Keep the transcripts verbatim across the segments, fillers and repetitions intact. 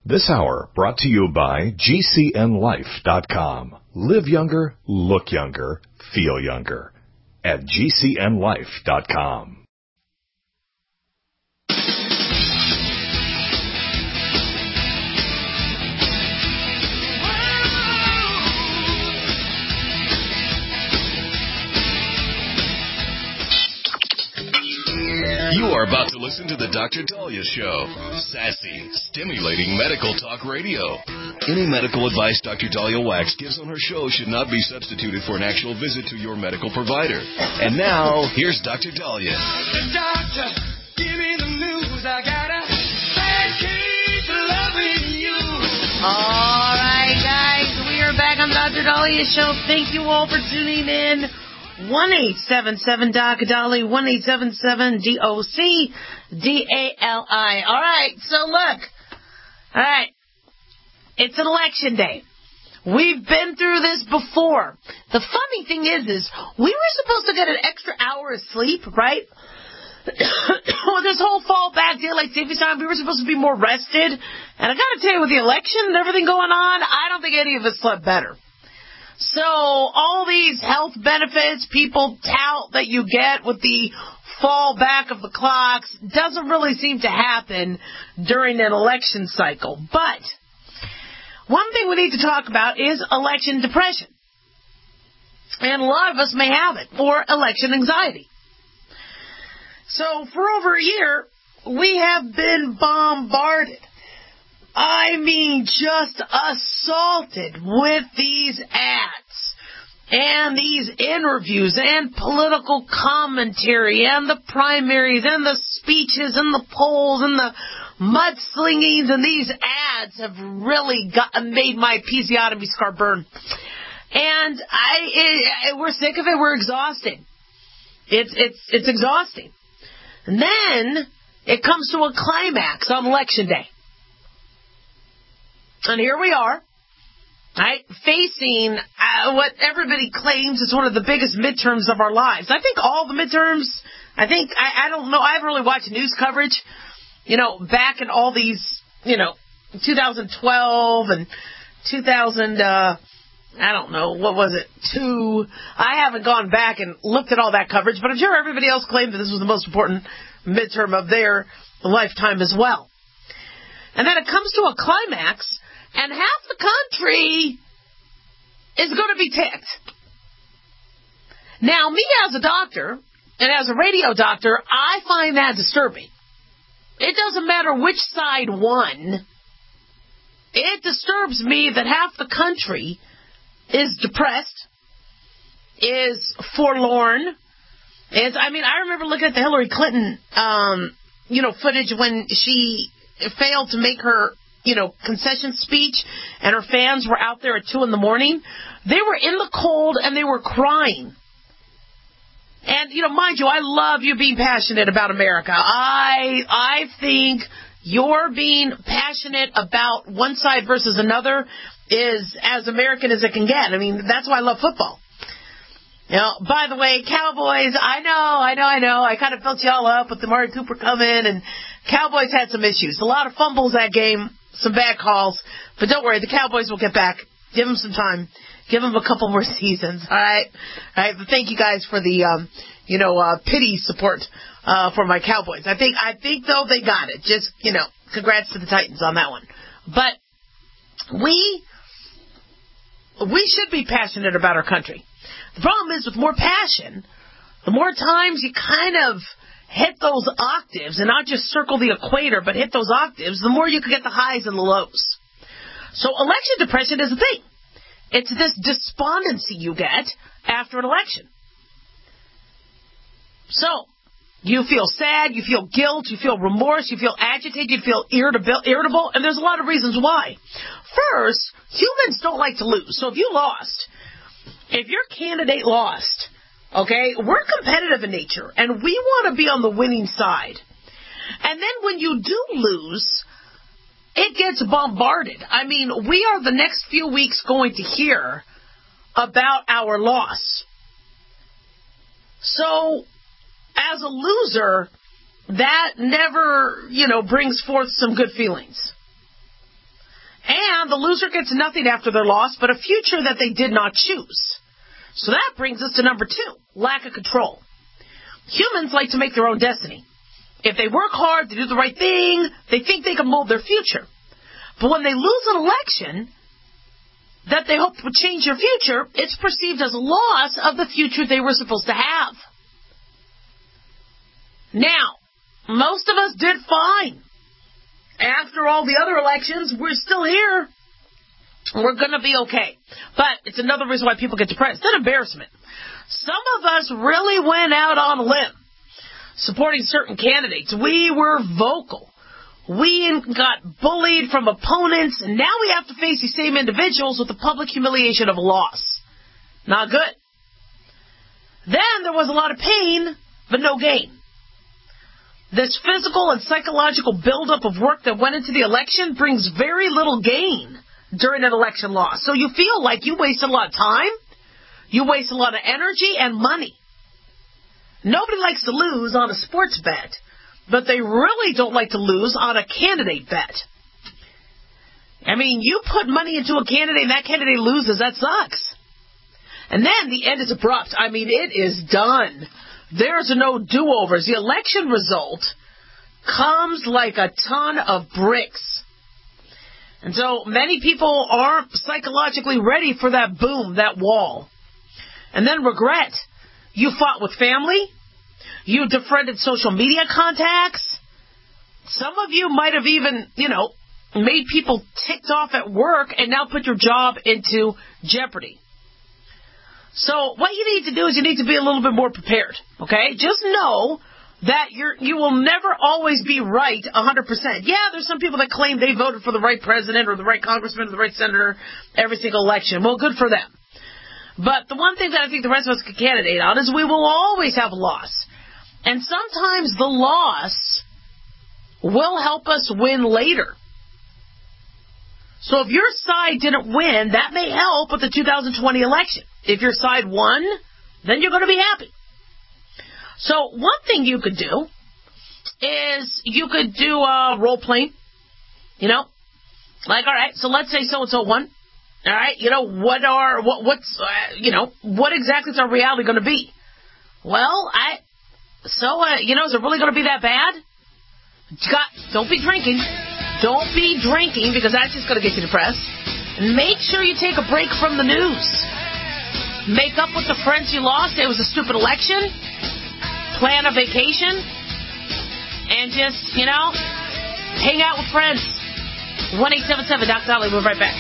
This hour brought to you by G C N life dot com. Live younger, look younger, feel younger at G C N life dot com. You are about to listen to the Doctor Dahlia Show. Sassy, stimulating medical talk radio. Any medical advice Doctor Dahlia Wax gives on her show should not be substituted for an actual visit to your medical provider. And now, here's Doctor Dahlia. Doctor, give me the news. I got a bad case of loving you. All right, guys, we are back on Doctor Dahlia Show. Thank you all for tuning in. one eight seven seven D O C Dali, one eight seven seven D O C D A L I. All right, so look. All right, it's an election day. We've been through this before. The funny thing is, is we were supposed to get an extra hour of sleep, right? Well, this whole fall back daylight savings time, we were supposed to be more rested. And I got to tell you, with the election and everything going on, I don't think any of us slept better. So all these health benefits people tout that you get with the fall back of the clocks doesn't really seem to happen during an election cycle. But one thing we need to talk about is election depression. And a lot of us may have it, or election anxiety. So for over a year, we have been bombarded. I mean, just assaulted with these ads and these interviews and political commentary and the primaries and the speeches and the polls and the mudslingings, and these ads have really got, made my episiotomy scar burn. And I, it, we're sick of it. We're exhausted. It's it's it's exhausting. And then it comes to a climax on election day. And here we are, right, facing uh, what everybody claims is one of the biggest midterms of our lives. I think all the midterms, I think, I, I don't know, I haven't really watched news coverage, you know, back in all these, you know, two thousand twelve and two thousand, uh, I don't know, what was it, two. I haven't gone back and looked at all that coverage, but I'm sure everybody else claimed that this was the most important midterm of their lifetime as well. And then it comes to a climax, and half the country is going to be ticked. Now, me as a doctor, and as a radio doctor, I find that disturbing. It doesn't matter which side won. It disturbs me that half the country is depressed, is forlorn. Is I mean, I remember looking at the Hillary Clinton, um, you know, footage when she failed to make her, you know, concession speech, and her fans were out there at two in the morning. They were in the cold and they were crying. And, you know, mind you, I love you being passionate about America. I I think your being passionate about one side versus another is as American as it can get. I mean, that's why I love football. You know, by the way, Cowboys, I know, I know, I know. I kind of built y'all up with the Amari Cooper coming, and Cowboys had some issues. A lot of fumbles that game, some bad calls. But don't worry, the Cowboys will get back. Give them some time. Give them a couple more seasons, all right? All right, but thank you guys for the, um, you know, uh, pity support uh, for my Cowboys. I think, I think, though, they got it. Just, you know, congrats to the Titans on that one. But we, we should be passionate about our country. The problem is, with more passion, the more times you kind of hit those octaves, and not just circle the equator, but hit those octaves, the more you can get the highs and the lows. So election depression is a thing. It's this despondency you get after an election. So, you feel sad, you feel guilt, you feel remorse, you feel agitated, you feel irritable, irritable, and there's a lot of reasons why. First, humans don't like to lose. So if you lost, if your candidate lost, okay, we're competitive in nature, and we want to be on the winning side. And then when you do lose, it gets bombarded. I mean, we are the next few weeks going to hear about our loss. So, as a loser, that never, you know, brings forth some good feelings. And the loser gets nothing after their loss but a future that they did not choose. So that brings us to number two, lack of control. Humans like to make their own destiny. If they work hard to do the right thing, they think they can mold their future. But when they lose an election that they hoped would change their future, it's perceived as a loss of the future they were supposed to have. Now, most of us did fine. After all the other elections, we're still here. We're going to be okay. But it's another reason why people get depressed. It's an embarrassment. Some of us really went out on a limb supporting certain candidates. We were vocal. We got bullied from opponents, and now we have to face these same individuals with the public humiliation of a loss. Not good. Then there was a lot of pain, but no gain. This physical and psychological buildup of work that went into the election brings very little gain during an election loss. So you feel like you wasted a lot of time, you waste a lot of energy and money. Nobody likes to lose on a sports bet, but they really don't like to lose on a candidate bet. I mean, you put money into a candidate and that candidate loses, that sucks. And then the end is abrupt. I mean, it is done. There's no do-overs. The election result comes like a ton of bricks. And so many people aren't psychologically ready for that boom, that wall. And then regret. You fought with family. You defriended social media contacts. Some of you might have even, you know, made people ticked off at work and now put your job into jeopardy. So what you need to do is you need to be a little bit more prepared, okay? Just know that you're, you will never always be right one hundred percent. Yeah, there's some people that claim they voted for the right president or the right congressman or the right senator every single election. Well, good for them. But the one thing that I think the rest of us can candidate on is we will always have a loss. And sometimes the loss will help us win later. So if your side didn't win, that may help with the two thousand twenty election. If your side won, then you're going to be happy. So one thing you could do is you could do a role playing. You know, like, all right, so let's say so-and-so won. All right, you know, what are, what, what's, uh, you know, what exactly is our reality going to be? Well, I, so, uh, you know, is it really going to be that bad? God, don't be drinking. Don't be drinking because that's just going to get you depressed. And make sure you take a break from the news. Make up with the friends you lost. It was a stupid election. Plan a vacation. And just, you know, hang out with friends. one eight seven seven Doctor Dolly. We'll be right back.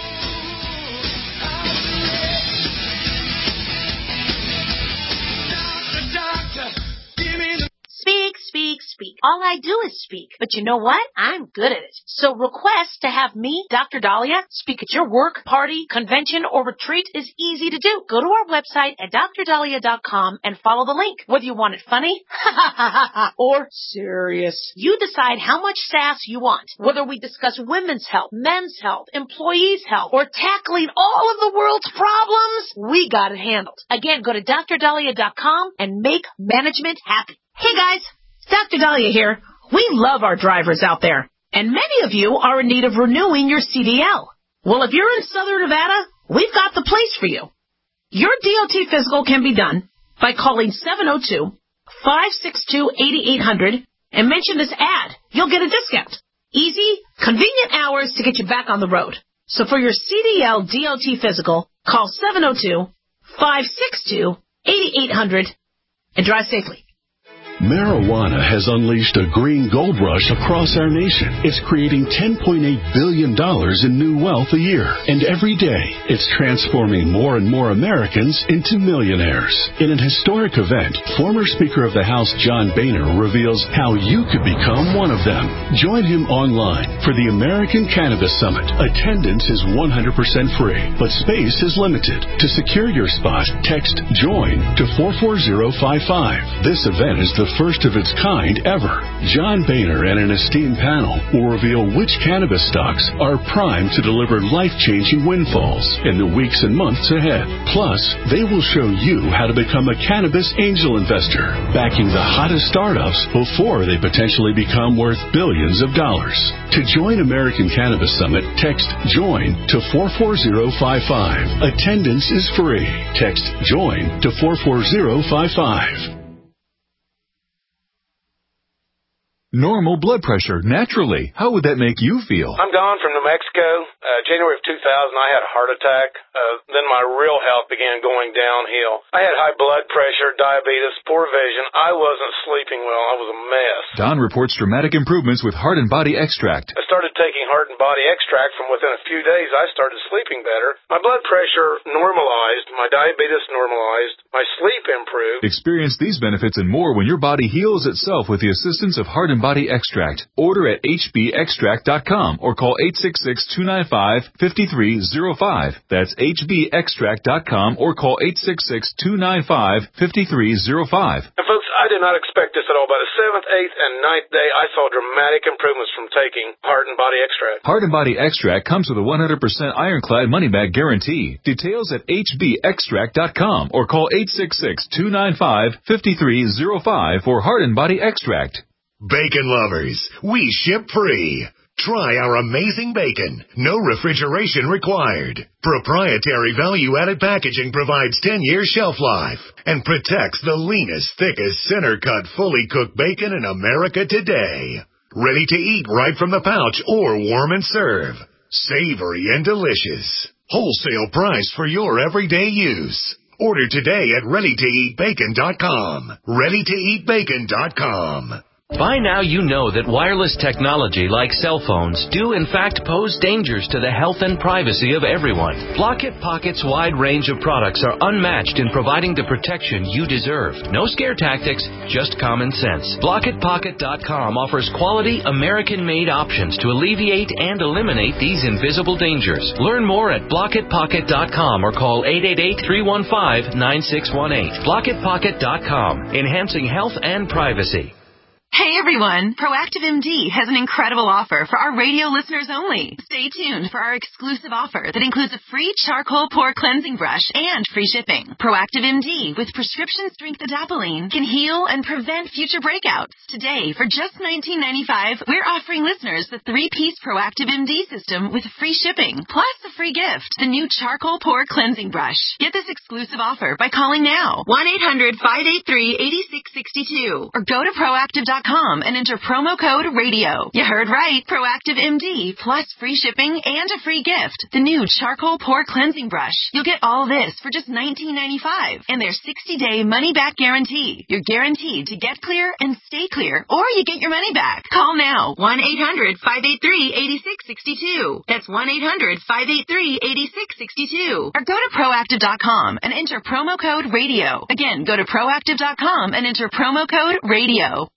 Speak, speak, speak. All I do is speak. But you know what? I'm good at it. So request to have me, Doctor Dahlia, speak at your work, party, convention, or retreat is easy to do. Go to our website at dr dahlia dot com and follow the link. Whether you want it funny or serious, you decide how much sass you want. Whether we discuss women's health, men's health, employees' health, or tackling all of the world's problems, we got it handled. Again, go to dr dahlia dot com and make management happy. Hey guys, Doctor Dahlia here. We love our drivers out there, and many of you are in need of renewing your C D L. Well, if you're in Southern Nevada, we've got the place for you. Your D O T physical can be done by calling seven oh two, five six two, eight eight hundred and mention this ad. You'll get a discount. Easy, convenient hours to get you back on the road. So for your C D L D O T physical, call seven oh two, five six two, eight eight hundred and drive safely. Marijuana has unleashed a green gold rush across our nation. It's creating ten point eight billion dollars in new wealth a year. And every day, it's transforming more and more Americans into millionaires. In an historic event, former Speaker of the House John Boehner reveals how you could become one of them. Join him online for the American Cannabis Summit. Attendance is one hundred percent free, but space is limited. To secure your spot, text JOIN to four four zero five five. This event is the the first of its kind ever. John Boehner and an esteemed panel will reveal which cannabis stocks are primed to deliver life-changing windfalls in the weeks and months ahead. Plus, they will show you how to become a cannabis angel investor, backing the hottest startups before they potentially become worth billions of dollars. To join American Cannabis Summit, text JOIN to four four zero five five. Attendance is free. Text JOIN to four four zero five five. Normal blood pressure, naturally. How would that make you feel? I'm Don from New Mexico. Uh, January of two thousand, I had a heart attack. Uh, then my real health began going downhill. I had high blood pressure, diabetes, poor vision. I wasn't sleeping well. I was a mess. Don reports dramatic improvements with Heart and Body Extract. I started taking Heart and Body Extract. From within a few days, I started sleeping better. My blood pressure normalized. My diabetes normalized. My sleep improved. Experience these benefits and more when your body heals itself with the assistance of Heart and Body Extract. Order at h b extract dot com or call eight six six, two nine five, five three zero five. That's h b extract dot com or call eight six six, two nine five, five three zero five. And folks, I did not expect this at all. By the seventh, eighth, and ninth day, I saw dramatic improvements from taking Heart and Body Extract. Heart and Body Extract comes with a one hundred percent ironclad money-back guarantee. Details at h b extract dot com or call eight six six, two nine five, five three zero five for Heart and Body Extract. Bacon lovers, we ship free. Try our amazing bacon. No refrigeration required. Proprietary value-added packaging provides ten-year shelf life and protects the leanest, thickest, center-cut, fully cooked bacon in America today. Ready to eat right from the pouch or warm and serve. Savory and delicious. Wholesale price for your everyday use. Order today at ready to eat bacon dot com. ready to eat bacon dot com. By now you know that wireless technology like cell phones do in fact pose dangers to the health and privacy of everyone. Blockit Pocket's wide range of products are unmatched in providing the protection you deserve. No scare tactics, just common sense. Blockit Pocket dot com offers quality American-made options to alleviate and eliminate these invisible dangers. Learn more at Blockit Pocket dot com or call eight eight eight, three one five, nine six one eight. Blockit Pocket dot com, enhancing health and privacy. Hey everyone, Proactive M D has an incredible offer for our radio listeners only. Stay tuned for our exclusive offer that includes a free charcoal pore cleansing brush and free shipping. Proactive M D with prescription strength adapalene can heal and prevent future breakouts. Today, for just nineteen ninety-five dollars, we're offering listeners the three-piece Proactive M D system with free shipping, plus a free gift, the new charcoal pore cleansing brush. Get this exclusive offer by calling now, one eight hundred, five eight three, eight six six two, or go to proactive dot com and enter promo code radio. You heard right. Proactive M D plus free shipping and a free gift. The new charcoal pore cleansing brush. You'll get all this for just nineteen ninety-five dollars and their sixty-day money-back guarantee. You're guaranteed to get clear and stay clear, or you get your money back. Call now. one eight hundred, five eight three, eight six six two. That's one eight hundred, five eight three, eight six six two. Or go to proactive dot com and enter promo code radio. Again, go to proactive dot com and enter promo code radio.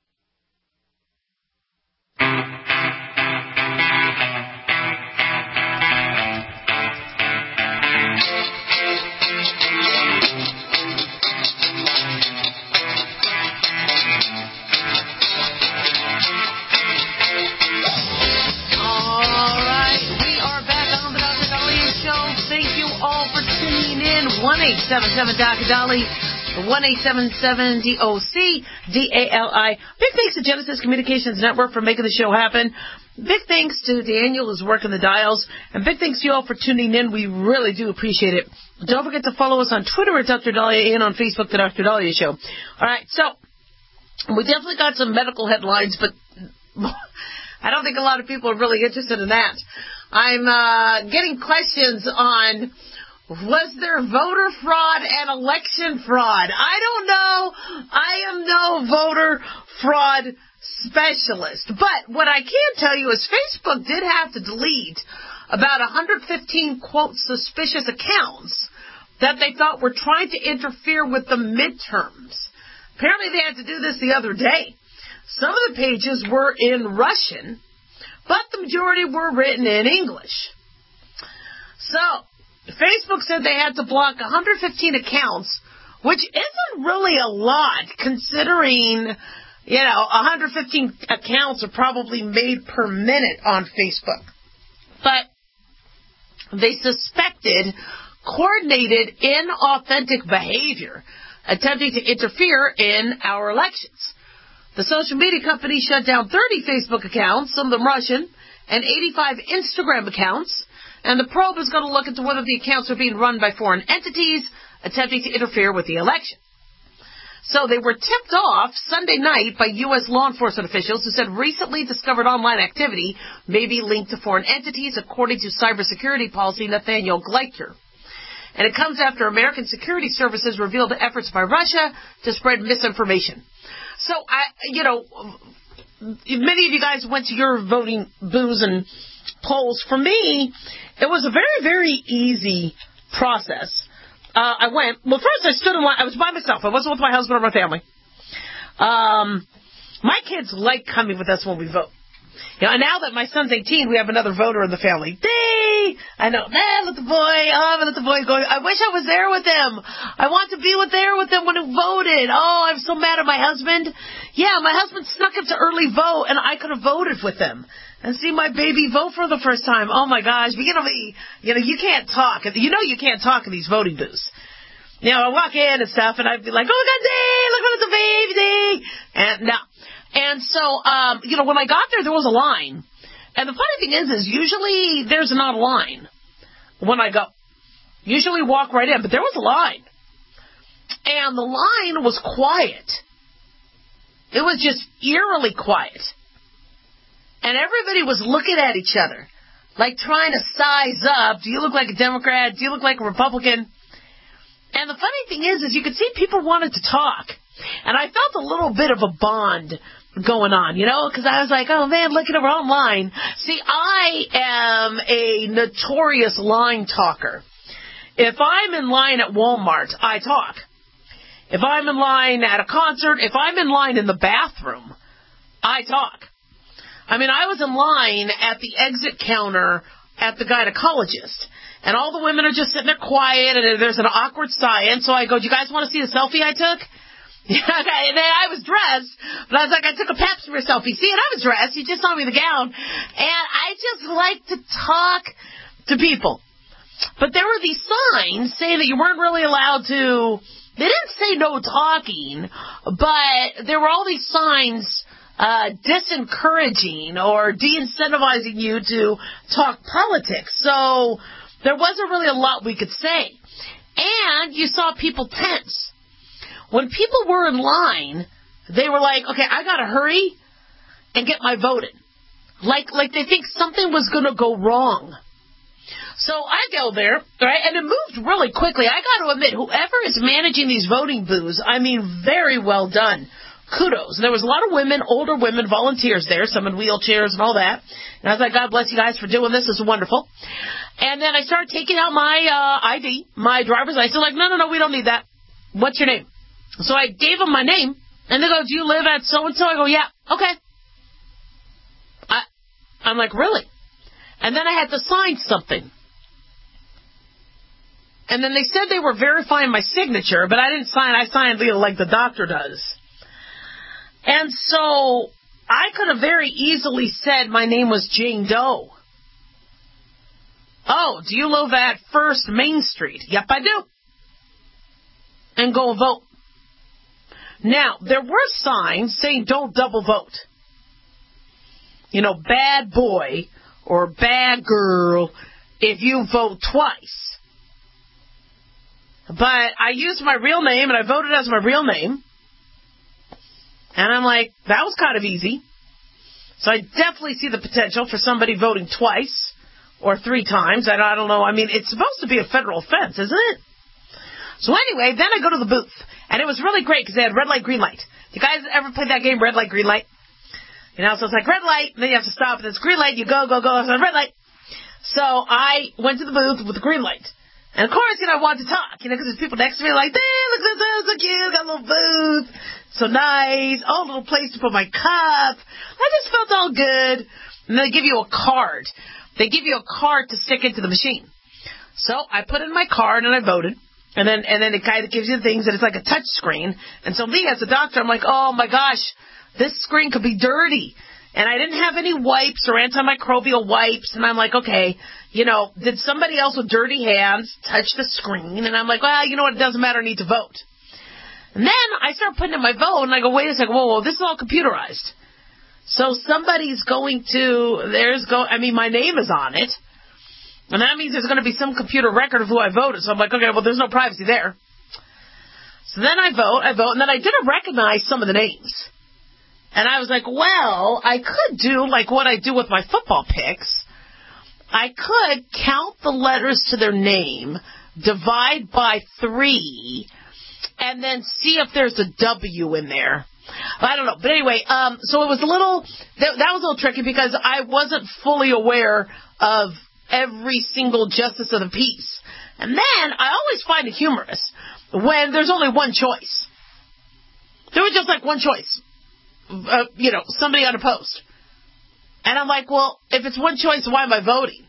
one eight seven seven D A C A D A L I, one eight seven seven D O C D A L I. Big thanks to Genesis Communications Network for making the show happen. Big thanks to Daniel who's working the dials. And big thanks to you all for tuning in. We really do appreciate it. Don't forget to follow us on Twitter at Doctor Dahlia and on Facebook, The Doctor Dahlia Show. All right, so we definitely got some medical headlines, but I don't think a lot of people are really interested in that. I'm uh, getting questions on, was there voter fraud and election fraud? I don't know. I am no voter fraud specialist. But what I can tell you is Facebook did have to delete about one hundred fifteen, quote, suspicious accounts that they thought were trying to interfere with the midterms. Apparently they had to do this the other day. Some of the pages were in Russian, but the majority were written in English. So Facebook said they had to block one hundred fifteen accounts which isn't really a lot considering, you know, one hundred fifteen accounts are probably made per minute on Facebook. But they suspected coordinated inauthentic behavior attempting to interfere in our elections. The social media company shut down thirty Facebook accounts, some of them Russian, and eighty-five Instagram accounts, and the probe is going to look into whether the accounts are being run by foreign entities attempting to interfere with the election. So they were tipped off Sunday night by U S law enforcement officials who said recently discovered online activity may be linked to foreign entities, according to cybersecurity policy Nathaniel Gleicher. And it comes after American security services revealed efforts by Russia to spread misinformation. So, I, you know, many of you guys went to your voting booths and polls. For me, it was a very, very easy process. Uh, I went, well, first I stood in line. I was by myself. I wasn't with my husband or my family. Um, my kids like coming with us when we vote. You know, and now that my son's eighteen, we have another voter in the family. Dee! I know, man, let the boy, oh, let the boy go. I wish I was there with him. I want to be with there with him when he voted. Oh, I'm so mad at my husband. Yeah, my husband snuck into early vote, and I could have voted with him and see my baby vote for the first time. Oh, my gosh. But, you know, you know, you can't talk. You know you can't talk in these voting booths. You know, I walk in and stuff, and I'd be like, oh, my God, Dee, look at the baby, Dee. And now, and so, um, you know, when I got there, there was a line. And the funny thing is, is usually there's not a line when I go. Usually walk right in, but there was a line. And the line was quiet. It was just eerily quiet. And everybody was looking at each other, like trying to size up. Do you look like a Democrat? Do you look like a Republican? And the funny thing is, is you could see people wanted to talk. And I felt a little bit of a bond going on, you know, because I was like, oh, man, look at her online. See, I am a notorious line talker. If I'm in line at Walmart, I talk. If I'm in line at a concert, if I'm in line in the bathroom, I talk. I mean, I was in line at the exit counter at the gynecologist, and all the women are just sitting there quiet, and there's an awkward silence, so I go, do you guys want to see the selfie I took? Yeah, okay, and then I was dressed, but I was like, I took a pap smear selfie. See, and I was dressed. You just saw me in the gown. And I just like to talk to people. But there were these signs saying that you weren't really allowed to, they didn't say no talking, but there were all these signs uh, disencouraging or de-incentivizing you to talk politics. So there wasn't really a lot we could say. And you saw people tense. When people were in line, they were like, okay, I got to hurry and get my vote in. Like, like they think something was going to go wrong. So I go there, right, and it moved really quickly. I got to admit, whoever is managing these voting booths, I mean, very well done. Kudos. And there was a lot of women, older women, volunteers there, some in wheelchairs and all that. And I was like, God bless you guys for doing this. This is wonderful. And then I started taking out my uh, I D, my driver's license. They're like, no, no, no, we don't need that. What's your name? So I gave them my name, and they go, do you live at so-and-so? I go, yeah, okay. I, I'm like, really? And then I had to sign something. And then they said they were verifying my signature, but I didn't sign. I signed, you know, like the doctor does. And so I could have very easily said my name was Jane Doe. Oh, do you live at First Main Street? Yep, I do. And go vote. Now, there were signs saying don't double vote. You know, bad boy or bad girl if you vote twice. But I used my real name and I voted as my real name. And I'm like, that was kind of easy. So I definitely see the potential for somebody voting twice or three times. I don't, I don't know. I mean, it's supposed to be a federal offense, isn't it? So anyway, then I go to the booth. And it was really great because they had red light, green light. You guys ever played that game, red light, green light? You know, so it's like red light, and then you have to stop, and it's green light, you go, go, go, so red light. So I went to the booth with the green light. And of course, you know, I wanted to talk, you know, because there's people next to me like, hey, look at this, so cute, got a little booth, so nice, oh, a little place to put my cup. I just felt all good. And then they give you a card. They give you a card to stick into the machine. So I put in my card and I voted. And then and then it kind of gives you things, and it's like a touch screen. And so me, as a doctor, I'm like, oh, my gosh, this screen could be dirty. And I didn't have any wipes or antimicrobial wipes. And I'm like, okay, you know, did somebody else with dirty hands touch the screen? And I'm like, well, you know what, it doesn't matter, I need to vote. And then I start putting in my vote, and I go, wait a second, whoa, whoa, this is all computerized. So somebody's going to, there's go, I mean, my name is on it. And that means there's going to be some computer record of who I voted. So I'm like, okay, well, there's no privacy there. So then I vote, I vote, and then I didn't recognize some of the names. And I was like, well, I could do like what I do with my football picks. I could count the letters to their name, divide by three, and then see if there's a W in there. I don't know. But anyway, um, so it was a little, that, that was a little tricky because I wasn't fully aware of every single justice of the peace. And then I always find it humorous when there's only one choice. There was just like one choice. Uh, you know, somebody unopposed. And I'm like, well, if it's one choice, why am I voting?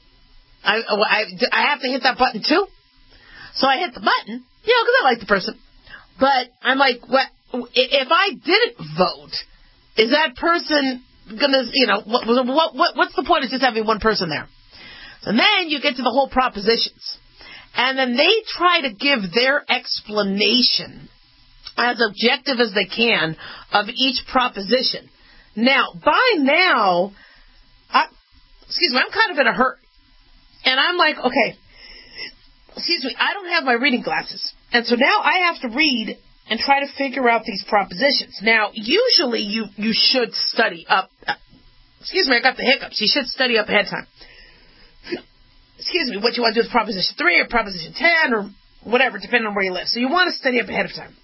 I, I, I have to hit that button too? So I hit the button, you know, because I like the person. But I'm like, what, if I didn't vote, is that person going to, you know, what, what, what, what's the point of just having one person there? And then you get to the whole propositions. And then they try to give their explanation as objective as they can of each proposition. Now, by now, I, excuse me, I'm kind of in a hurry. And I'm like, okay, excuse me, I don't have my reading glasses. And so now I have to read and try to figure out these propositions. Now, usually you, you should study up. Uh, excuse me, I got the hiccups. You should study up ahead of time. Excuse me, what you want to do with Proposition three or Proposition ten or whatever, depending on where you live. So you want to study up ahead of time.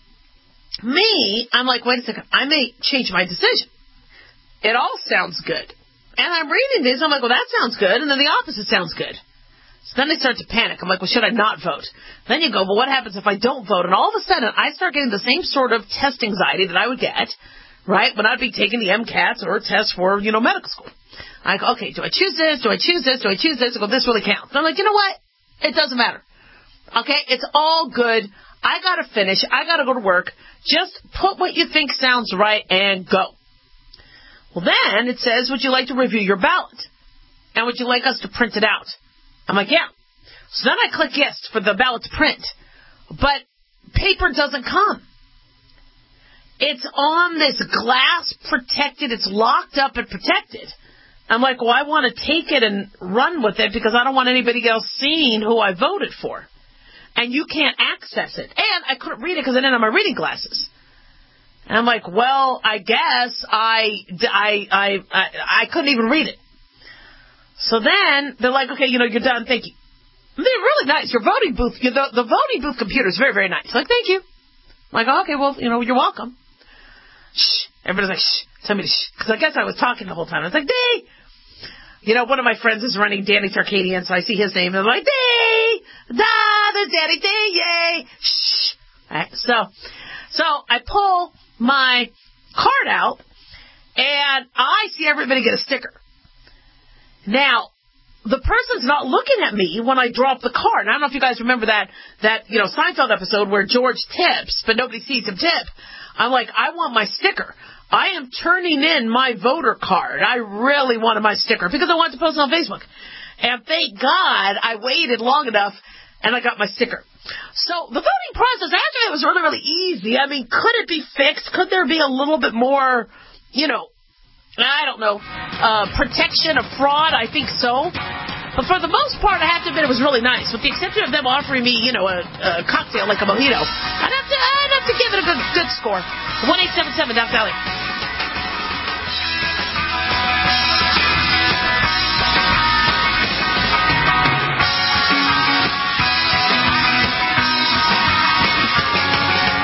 Me, I'm like, wait a second, I may change my decision. It all sounds good. And I'm reading this, I'm like, well, that sounds good, and then the opposite sounds good. So then they start to panic. I'm like, well, should I not vote? Then you go, well, what happens if I don't vote? And all of a sudden, I start getting the same sort of test anxiety that I would get, right, when I'd be taking the MCATs or tests for, you know, medical school. I go, okay, do I choose this? Do I choose this? Do I choose this? I go, this really counts. And I'm like, you know what? It doesn't matter. Okay, it's all good. I got to finish. I got to go to work. Just put what you think sounds right and go. Well, then it says, would you like to review your ballot? And would you like us to print it out? I'm like, yeah. So then I click yes for the ballot to print. But paper doesn't come. It's on this glass protected. It's locked up and protected. I'm like, well, I want to take it and run with it because I don't want anybody else seeing who I voted for. And you can't access it. And I couldn't read it because I didn't have my reading glasses. And I'm like, well, I guess I, I, I, I, I couldn't even read it. So then they're like, okay, you know, you're done. Thank you. And they're really nice. Your voting booth, the, the voting booth computer is very, very nice. Like, thank you. I'm like, oh, okay, well, you know, you're welcome. Shh. Everybody's like, shh. Tell me to shh. Because I guess I was talking the whole time. I was like, Dee! You know, one of my friends is running Danny Tarkadian, so I see his name, and I'm like, Dee! Da! There's Danny Dee! Yay! Shh! All right, so, so I pull my card out, and I see everybody get a sticker. Now, the person's not looking at me when I drop the card. And I don't know if you guys remember that, that, you know, Seinfeld episode where George tips, but nobody sees him tip. I'm like, I want my sticker. I am turning in my voter card. I really wanted my sticker because I wanted to post it on Facebook. And thank God I waited long enough and I got my sticker. So the voting process actually was really, really easy. I mean, could it be fixed? Could there be a little bit more, you know, I don't know, uh, protection of fraud? I think so. But for the most part, I have to admit it was really nice. With the exception of them offering me, you know, a, a cocktail like a mojito, I'd have to, I'd have to give it a good, good score. one eight seven seven, Doc Dahlia.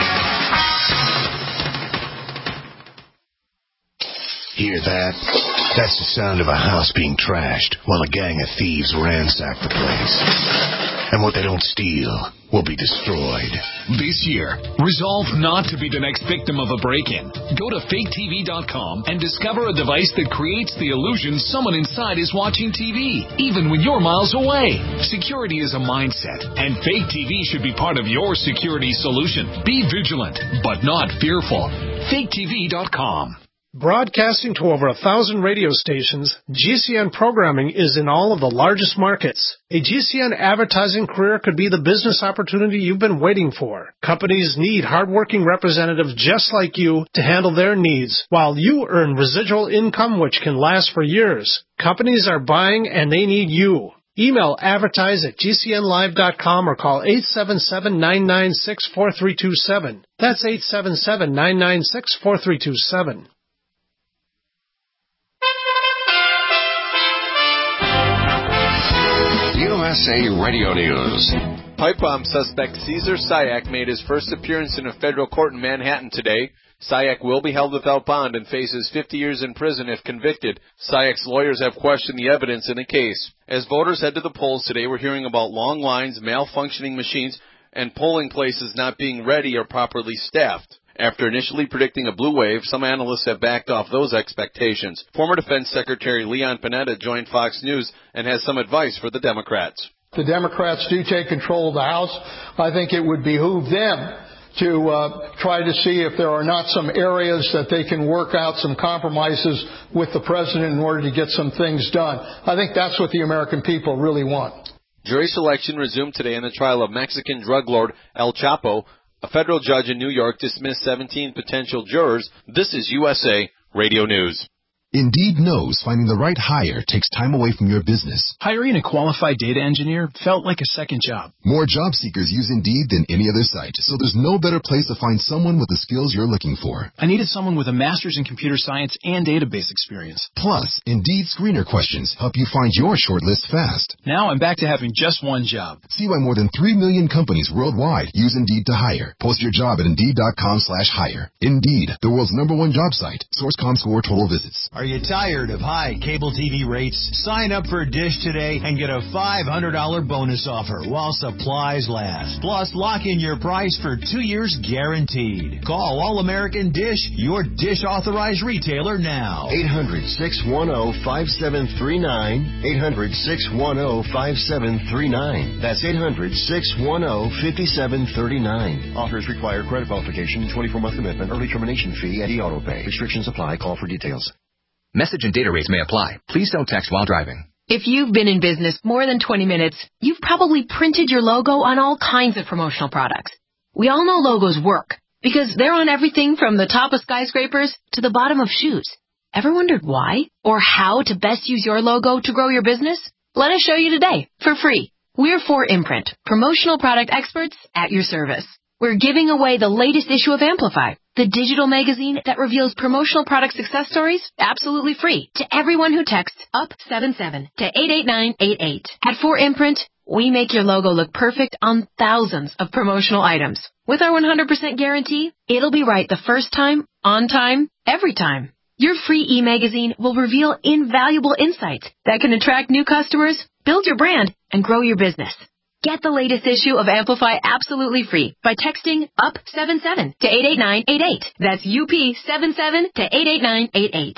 Hear that? That's the sound of a house being trashed while a gang of thieves ransack the place. And what they don't steal will be destroyed. This year, resolve not to be the next victim of a break-in. Go to fake T V dot com and discover a device that creates the illusion someone inside is watching T V, even when you're miles away. Security is a mindset, and Fake T V should be part of your security solution. Be vigilant, but not fearful. fake T V dot com. Broadcasting to over a thousand radio stations, G C N programming is in all of the largest markets. A G C N advertising career could be the business opportunity you've been waiting for. Companies need hardworking representatives just like you to handle their needs, while you earn residual income which can last for years. Companies are buying and they need you. Email advertise at G C N live dot com or call eight seven seven, nine nine six, four three two seven. That's eight seven seven, nine nine six, four three two seven. U S A Radio News. Pipe bomb suspect Cesar Sayak made his first appearance in a federal court in Manhattan today. Sayak will be held without bond and faces fifty years in prison if convicted. Sayak's lawyers have questioned the evidence in the case. As voters head to the polls today, we're hearing about long lines, malfunctioning machines, and polling places not being ready or properly staffed. After initially predicting a blue wave, some analysts have backed off those expectations. Former Defense Secretary Leon Panetta joined Fox News and has some advice for the Democrats. The Democrats do take control of the House. I think it would behoove them to uh, try to see if there are not some areas that they can work out some compromises with the president in order to get some things done. I think that's what the American people really want. Jury selection resumed today in the trial of Mexican drug lord El Chapo. A federal judge in New York dismissed seventeen potential jurors. This is U S A Radio News. Indeed knows finding the right hire takes time away from your business. Hiring a qualified data engineer felt like a second job. More job seekers use Indeed than any other site, so there's no better place to find someone with the skills you're looking for. I needed someone with a master's in computer science and database experience. Plus, Indeed screener questions help you find your shortlist fast. Now I'm back to having just one job. See why more than three million companies worldwide use Indeed to hire. Post your job at Indeed.com slash hire. Indeed, the world's number one job site. Source dot com score total visits. Are you tired of high cable T V rates? Sign up for Dish today and get a five hundred dollars bonus offer while supplies last. Plus, lock in your price for two years guaranteed. Call All-American Dish, your Dish authorized retailer now. eight hundred, six one zero, five seven three nine. eight hundred, six one zero, five seven three nine. That's eight hundred, six one zero, five seven three nine. Offers require credit verification, twenty-four month commitment, early termination fee, and e-auto pay. Restrictions apply. Call for details. Message and data rates may apply. Please don't text while driving. If you've been in business more than twenty minutes, you've probably printed your logo on all kinds of promotional products. We all know logos work because they're on everything from the top of skyscrapers to the bottom of shoes. Ever wondered why or how to best use your logo to grow your business? Let us show you today for free. We're four Imprint, promotional product experts at your service. We're giving away the latest issue of Amplify, the digital magazine that reveals promotional product success stories absolutely free to everyone who texts up seven seven to eight eight nine eight eight. At four Imprint, we make your logo look perfect on thousands of promotional items. With our one hundred percent guarantee, it'll be right the first time, on time, every time. Your free e-magazine will reveal invaluable insights that can attract new customers, build your brand, and grow your business. Get the latest issue of Amplify absolutely free by texting up seven seven to eight eight nine eight eight. That's U P seven seven to eight eight nine eight eight.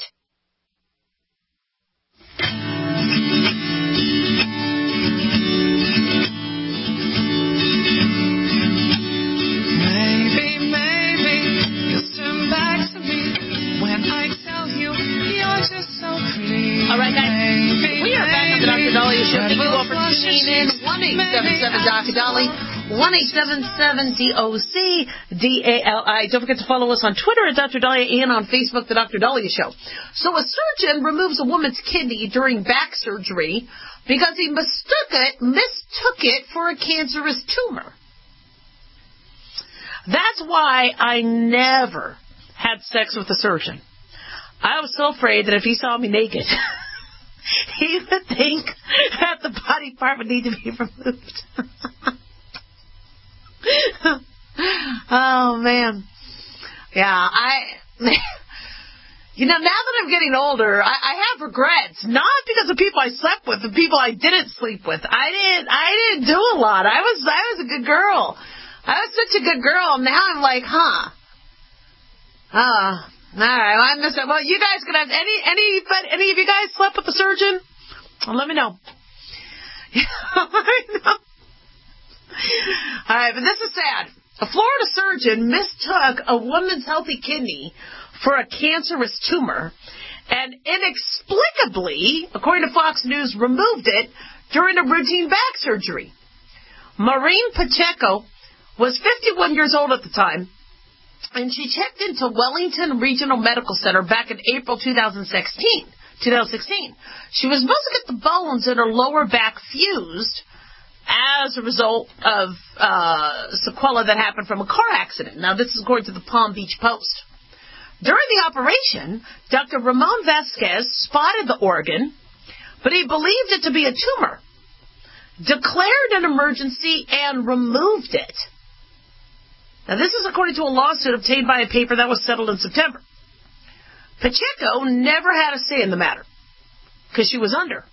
Maybe, maybe you'll turn back to me when I tell you you're just so pretty. All right, guys, we are back on the Doctor Dahlia Show. Thank you all for tuning in. one eight seven seven Doctor Dolly, one eight seven seven D O C D A L I. Don't forget to follow us on Twitter at Doctor Dahlia and on Facebook, The Doctor Dahlia Show. So a surgeon removes a woman's kidney during back surgery because he mistook it, mistook it for a cancerous tumor. That's why I never had sex with a surgeon. I was so afraid that if he saw me naked, he would think that the body part would need to be removed. Oh, man. Yeah, I... You know, now that I'm getting older, I, I have regrets. Not because of people I slept with, the people I didn't sleep with. I didn't. I didn't do a lot. I was. I was a good girl. I was such a good girl. Now I'm like, huh. Uh, all right. Well, I miss it. Well, you guys could have any any but any of you guys slept with the surgeon? Well, let me know. I know. All right, but this is sad. A Florida surgeon mistook a woman's healthy kidney for a cancerous tumor and inexplicably, according to Fox News, removed it during a routine back surgery. Maureen Pacheco was fifty-one years old at the time, and she checked into Wellington Regional Medical Center back in April two thousand sixteen. twenty sixteen. She was supposed to get the bones in her lower back fused as a result of uh, sequela that happened from a car accident. Now, this is according to the Palm Beach Post. During the operation, Doctor Ramon Vasquez spotted the organ, but he believed it to be a tumor, declared an emergency, and removed it. Now, this is according to a lawsuit obtained by a paper that was settled in September. Pacheco never had a say in the matter because she was under.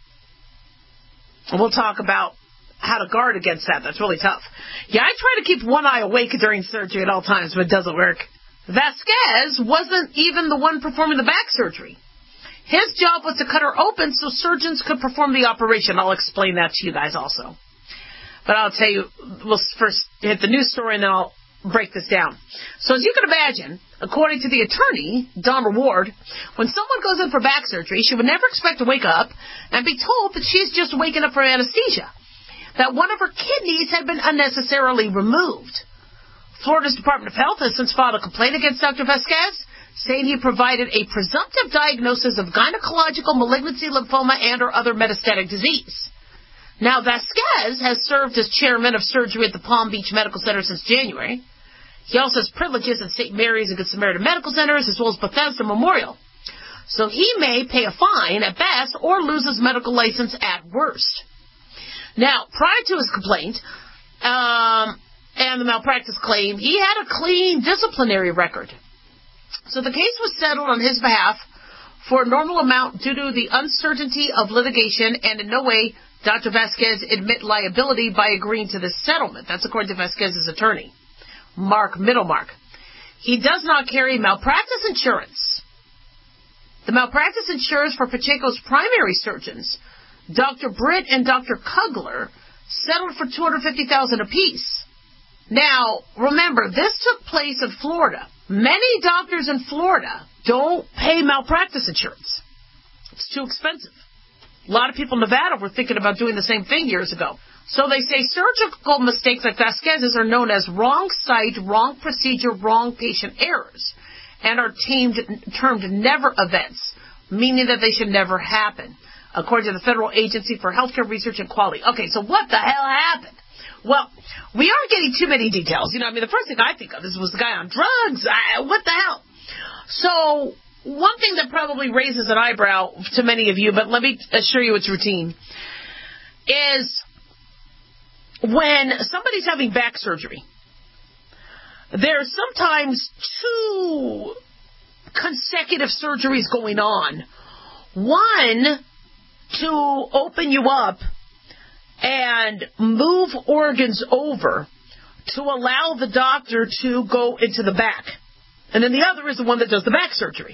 And we'll talk about how to guard against that. That's really tough. Yeah, I try to keep one eye awake during surgery at all times, but it doesn't work. Vasquez wasn't even the one performing the back surgery. His job was to cut her open so surgeons could perform the operation. I'll explain that to you guys also. But I'll tell you, we'll first hit the news story and then I'll break this down. So as you can imagine, according to the attorney, Donna Ward, when someone goes in for back surgery, she would never expect to wake up and be told that she's just waking up from anesthesia, that one of her kidneys had been unnecessarily removed. Florida's Department of Health has since filed a complaint against Doctor Vasquez, saying he provided a presumptive diagnosis of gynecological malignancy, lymphoma, and or other metastatic disease. Now, Vasquez has served as chairman of surgery at the Palm Beach Medical Center since January. He also has privileges at Saint Mary's and Good Samaritan Medical Centers, as well as Bethesda Memorial. So he may pay a fine at best or lose his medical license at worst. Now, prior to his complaint um, and the malpractice claim, he had a clean disciplinary record. So the case was settled on his behalf for a normal amount due to the uncertainty of litigation, and in no way Doctor Vasquez admit liability by agreeing to this settlement. That's according to Vasquez's attorney, Mark Middlemark. He does not carry malpractice insurance. The malpractice insurance for Pacheco's primary surgeons, Doctor Britt and Doctor Kugler, settled for two hundred fifty thousand dollars apiece. Now, remember, this took place in Florida. Many doctors in Florida don't pay malpractice insurance. It's too expensive. A lot of people in Nevada were thinking about doing the same thing years ago. So they say surgical mistakes like Vasquez's are known as wrong site, wrong procedure, wrong patient errors, and are termed, termed never events, meaning that they should never happen, according to the Federal Agency for Healthcare Research and Quality. Okay, so what the hell happened? Well, we aren't getting too many details. You know, I mean, the first thing I think of is, was the guy on drugs. I, what the hell? So one thing that probably raises an eyebrow to many of you, but let me assure you it's routine, is when somebody's having back surgery, there's sometimes two consecutive surgeries going on. One, to open you up and move organs over to allow the doctor to go into the back. And then the other is the one that does the back surgery.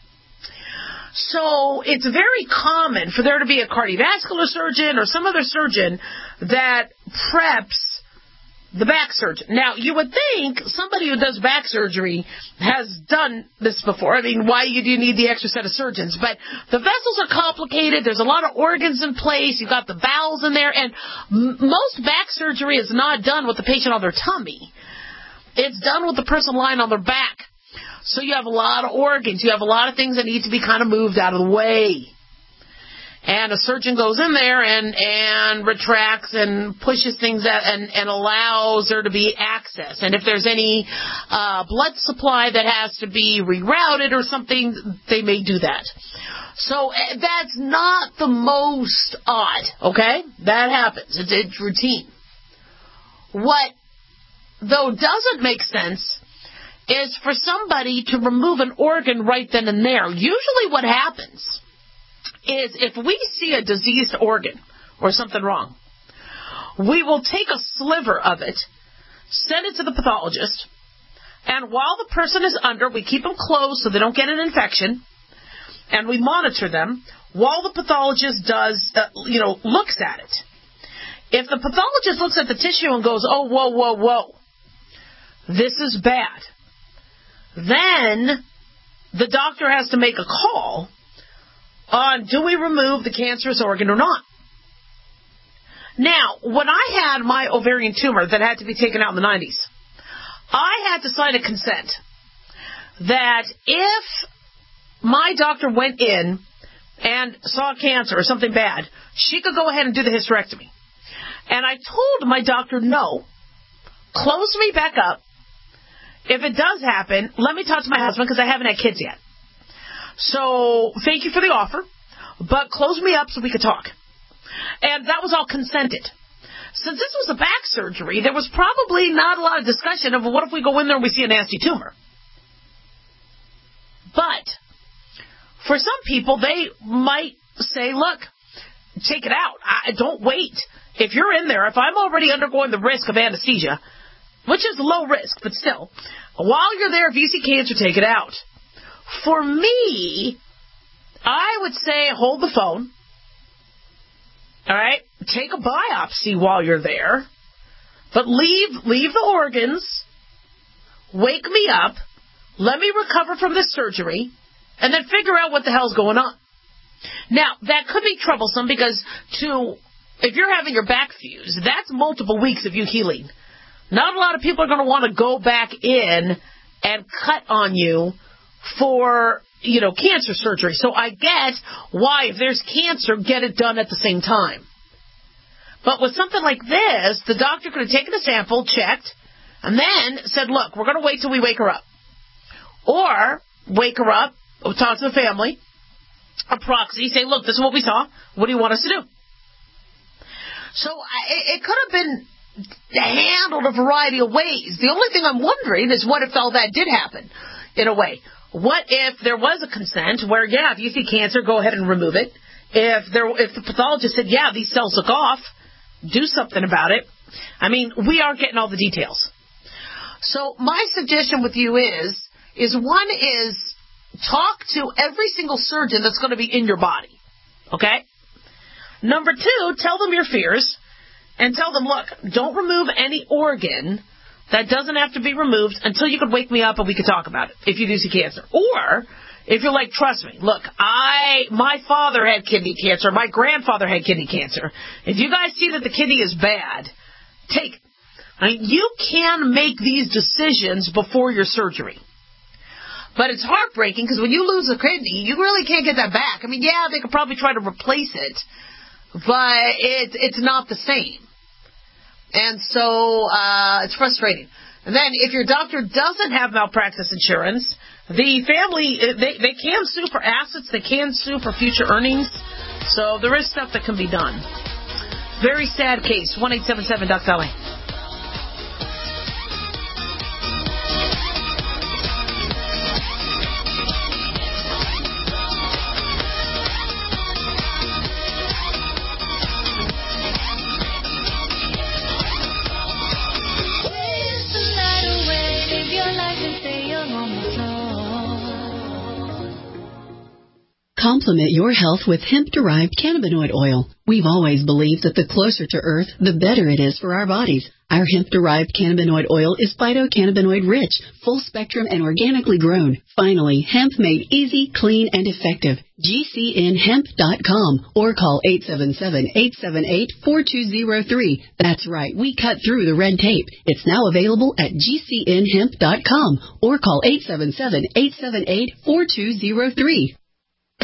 So it's very common for there to be a cardiovascular surgeon or some other surgeon that preps the back surgeon. Now, you would think somebody who does back surgery has done this before. I mean, why do you need the extra set of surgeons? But the vessels are complicated. There's a lot of organs in place. You've got the bowels in there. And m- most back surgery is not done with the patient on their tummy. It's done with the person lying on their back. So you have a lot of organs. You have a lot of things that need to be kind of moved out of the way. And a surgeon goes in there and, and retracts and pushes things out and, and allows there to be access. And if there's any uh, blood supply that has to be rerouted or something, they may do that. So uh, that's not the most odd, okay? That happens. It's, it's routine. What, though, doesn't make sense is for somebody to remove an organ right then and there. Usually what happens is if we see a diseased organ or something wrong, we will take a sliver of it, send it to the pathologist, and while the person is under, we keep them closed so they don't get an infection, and we monitor them while the pathologist does, uh, you know, looks at it. If the pathologist looks at the tissue and goes, oh, whoa, whoa, whoa, this is bad, then the doctor has to make a call on do we remove the cancerous organ or not. Now, when I had my ovarian tumor that had to be taken out in the nineties, I had to sign a consent that if my doctor went in and saw cancer or something bad, she could go ahead and do the hysterectomy. And I told my doctor, no, close me back up. If it does happen, let me talk to my husband because I haven't had kids yet. So thank you for the offer, but close me up so we could talk. And that was all consented. Since this was a back surgery, there was probably not a lot of discussion of what if we go in there and we see a nasty tumor. But for some people, they might say, look, take it out. I, don't wait. If you're in there, if I'm already undergoing the risk of anesthesia, which is low risk, but still, while you're there, if you see cancer, take it out. For me, I would say hold the phone. All right? Take a biopsy while you're there. But leave leave the organs. Wake me up. Let me recover from this surgery. And then figure out what the hell's going on. Now, that could be troublesome because to if you're having your back fused, that's multiple weeks of you healing. Not a lot of people are going to want to go back in and cut on you for, you know, cancer surgery. So I get why, if there's cancer, get it done at the same time. But with something like this, the doctor could have taken a sample, checked, and then said, look, we're going to wait till we wake her up. Or wake her up, talk to the family, a proxy, say, look, this is what we saw. What do you want us to do? So I, it could have been handled a variety of ways. The only thing I'm wondering is what if all that did happen, in a way. What if there was a consent where, yeah, if you see cancer, go ahead and remove it. If there, if the pathologist said, yeah, these cells look off, do something about it. I mean, we aren't getting all the details. So my suggestion with you is, is one is talk to every single surgeon that's going to be in your body. Okay? Number two, tell them your fears and tell them, look, don't remove any organ that doesn't have to be removed until you could wake me up and we could talk about it if you do see cancer. Or if you're like, trust me, look, I, my father had kidney cancer. My grandfather had kidney cancer. If you guys see that the kidney is bad, take it. I mean, you can make these decisions before your surgery. But it's heartbreaking because when you lose a kidney, you really can't get that back. I mean, yeah, they could probably try to replace it, but it, it's not the same. And so uh, it's frustrating. And then if your doctor doesn't have malpractice insurance, the family, they, they can sue for assets. They can sue for future earnings. So there is stuff that can be done. Very sad case. one eight seven seven Doc Dolly. Complement your health with hemp-derived cannabinoid oil. We've always believed that the closer to Earth, the better it is for our bodies. Our hemp-derived cannabinoid oil is phytocannabinoid rich, full-spectrum, and organically grown. Finally, hemp made easy, clean, and effective. G C N hemp dot com or call eight seven seven, eight seven eight, four two zero three. That's right, we cut through the red tape. It's now available at G C N hemp dot com or call eight seven seven, eight seven eight, four two zero three.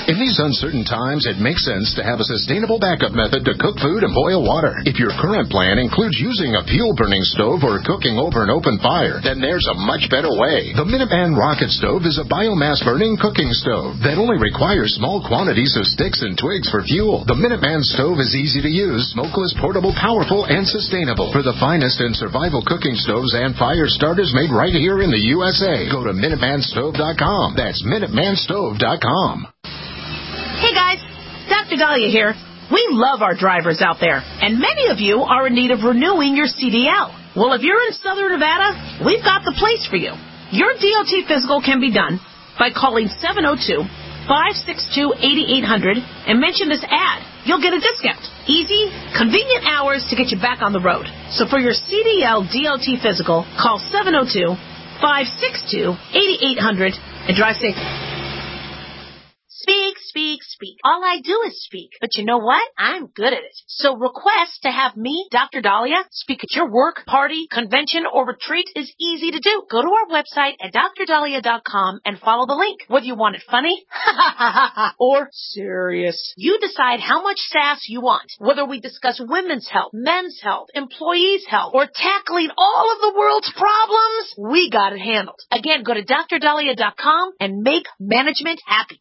In these uncertain times, it makes sense to have a sustainable backup method to cook food and boil water. If your current plan includes using a fuel-burning stove or cooking over an open fire, then there's a much better way. The Minuteman Rocket Stove is a biomass-burning cooking stove that only requires small quantities of sticks and twigs for fuel. The Minuteman stove is easy to use, smokeless, portable, powerful, and sustainable. For the finest in survival cooking stoves and fire starters made right here in the U S A, go to Minuteman Stove dot com. That's Minuteman Stove dot com. Hey guys, Doctor Dahlia here. We love our drivers out there, and many of you are in need of renewing your C D L. Well, if you're in Southern Nevada, we've got the place for you. Your D O T physical can be done by calling seven oh two, five six two, eight eight hundred and mention this ad. You'll get a discount. Easy, convenient hours to get you back on the road. So for your C D L D O T physical, call seven oh two, five six two, eight eight hundred and drive safe. Speak, speak, speak. All I do is speak. But you know what? I'm good at it. So request to have me, Doctor Dahlia, speak at your work, party, convention, or retreat is easy to do. Go to our website at dr dahlia dot com and follow the link. Whether you want it funny or serious, you decide how much sass you want. Whether we discuss women's health, men's health, employees' health, or tackling all of the world's problems, we got it handled. Again, go to dr dahlia dot com and make management happy.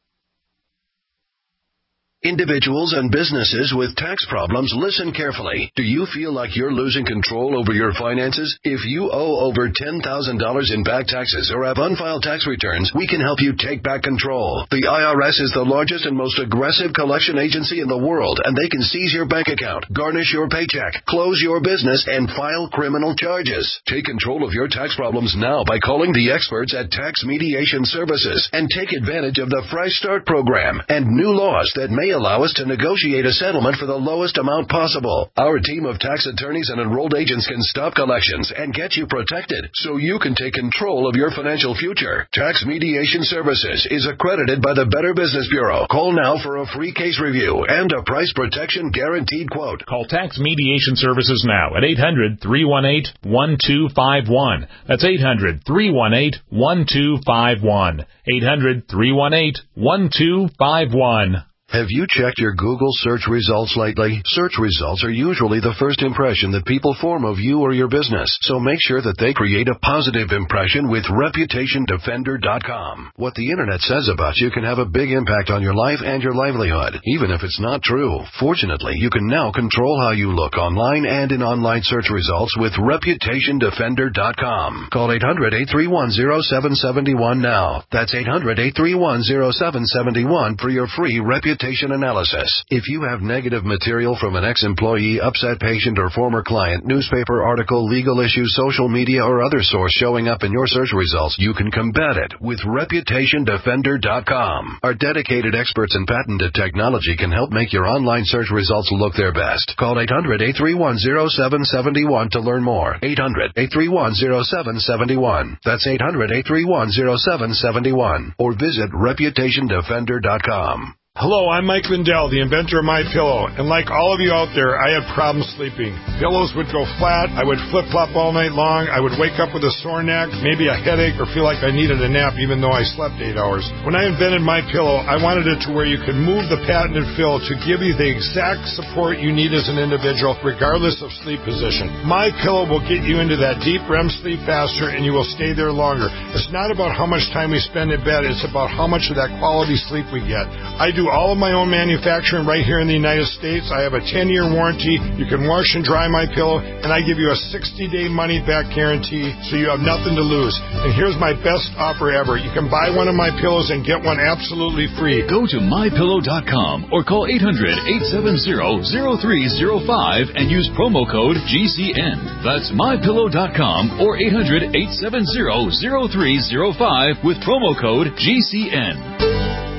Individuals and businesses with tax problems, listen carefully. Do you feel like you're losing control over your finances? If you owe over ten thousand dollars in back taxes or have unfiled tax returns, we can help you take back control. The I R S is the largest and most aggressive collection agency in the world, and they can seize your bank account, garnish your paycheck, close your business, and file criminal charges. Take control of your tax problems now by calling the experts at Tax Mediation Services and take advantage of the Fresh Start program and new laws that may allow us to negotiate a settlement for the lowest amount possible. Our team of tax attorneys and enrolled agents can stop collections and get you protected so you can take control of your financial future. Tax Mediation Services is accredited by the Better Business Bureau. Call now for a free case review and a price protection guaranteed quote. Call Tax Mediation Services now at eight hundred, three one eight, one two five one. That's eight hundred, three one eight, one two five one. eight hundred, three one eight, one two five one. Have you checked your Google search results lately? Search results are usually the first impression that people form of you or your business, so make sure that they create a positive impression with reputation defender dot com. What the Internet says about you can have a big impact on your life and your livelihood, even if it's not true. Fortunately, you can now control how you look online and in online search results with reputation defender dot com. Call eight hundred, eight three one, zero seven seven one now. That's eight hundred, eight three one, zero seven seven one for your free reputation analysis. If you have negative material from an ex-employee, upset patient, or former client, newspaper article, legal issue, social media, or other source showing up in your search results, you can combat it with reputation defender dot com. Our dedicated experts in patented technology can help make your online search results look their best. Call eight hundred, eight three one, zero seven seven one to learn more. eight hundred, eight three one, zero seven seven one. That's eight hundred, eight three one, zero seven seven one. Or visit reputation defender dot com. Hello, I'm Mike Lindell, the inventor of MyPillow, and like all of you out there, I had problems sleeping. Pillows would go flat, I would flip-flop all night long, I would wake up with a sore neck, maybe a headache, or feel like I needed a nap even though I slept eight hours. When I invented MyPillow, I wanted it to where you could move the patented fill to give you the exact support you need as an individual, regardless of sleep position. MyPillow will get you into that deep R E M sleep faster, and you will stay there longer. It's not about how much time we spend in bed, it's about how much of that quality sleep we get. I do all of my own manufacturing right here in the United States. I have a ten-year warranty. You can wash and dry my pillow, and I give you a sixty-day money-back guarantee, so you have nothing to lose. And here's my best offer ever. You can buy one of my pillows and get one absolutely free. Go to my pillow dot com or call eight hundred, eight seven zero, zero three zero five and use promo code G C N. That's my pillow dot com or eight hundred, eight seven zero, zero three zero five with promo code G C N.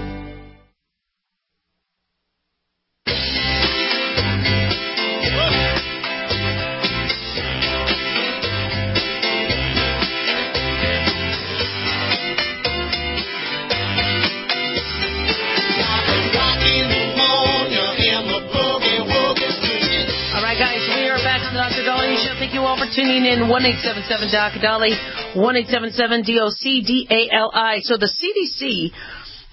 Tuning in one eight seven seven D O C D A L Y, one eight seven seven D O C D A L I. So the C D C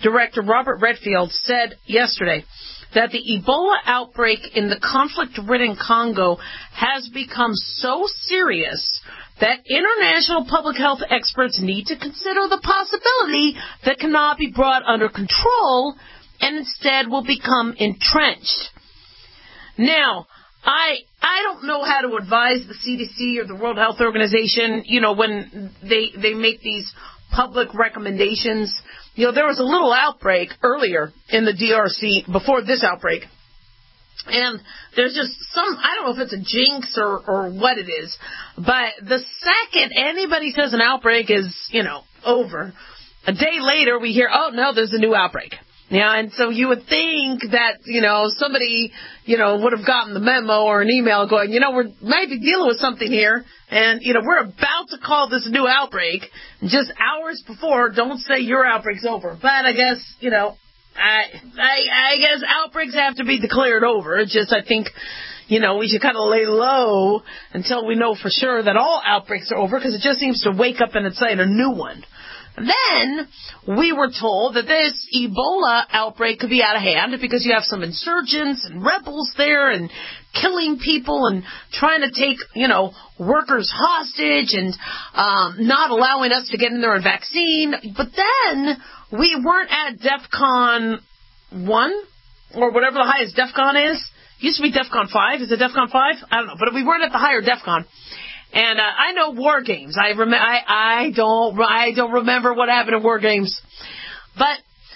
Director Robert Redfield said yesterday that the Ebola outbreak in the conflict-ridden Congo has become so serious that international public health experts need to consider the possibility that cannot be brought under control and instead will become entrenched. Now, I I don't know how to advise the C D C or the World Health Organization, you know, when they they make these public recommendations. You know, there was a little outbreak earlier in the D R C before this outbreak. And there's just some, I don't know if it's a jinx or, or what it is, but the second anybody says an outbreak is, you know, over, a day later we hear, oh, no, there's a new outbreak. Yeah, and so you would think that, you know, somebody, you know, would have gotten the memo or an email going, you know, we're maybe dealing with something here, and, you know, we're about to call this a new outbreak. Just hours before, don't say your outbreak's over. But I guess, you know, I, I, I guess outbreaks have to be declared over. It's just, I think, you know, we should kind of lay low until we know for sure that all outbreaks are over, because it just seems to wake up and incite a new one. Then we were told that this Ebola outbreak could be out of hand because you have some insurgents and rebels there and killing people and trying to take, you know, workers hostage and um, not allowing us to get in there a vaccine. But then we weren't at DEFCON one or whatever the highest DEFCON is. It used to be DEFCON five. Is it DEFCON five? I don't know. But we weren't at the higher DEFCON. And uh, I know War Games. I, rem- I I don't I don't remember what happened at War Games. But